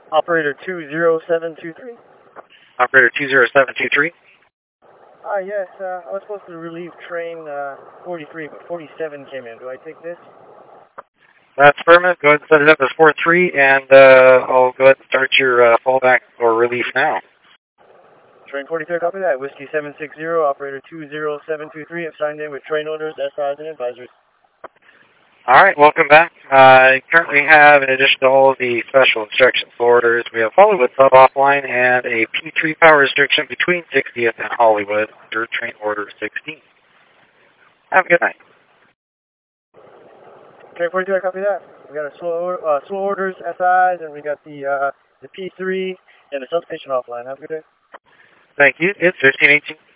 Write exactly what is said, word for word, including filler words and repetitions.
Operator two zero seven two three. Operator two zero seven two three. Ah, yes, uh, I was supposed to relieve train uh, forty-three, but forty-seven came in. Do I take this? That's affirmative. Go ahead and set it up as four three, and uh, I'll go ahead and start your uh, fallback or relief now. Train forty-three, copy that. Whiskey seven six zero, operator two zero seven two three, have signed in with train owners, S Is, and advisors. All right, welcome back. I uh, currently have, in addition to all of the special instructions orders, we have Hollywood sub offline and a P three power restriction between sixtieth and Hollywood under train order sixteen. Have a good night. Train forty-two, I copy that. We got a slow, uh, slow orders, S Is, and we got the uh, the P three and the substation offline. Have a good day. Thank you. It's fifteen eighteen.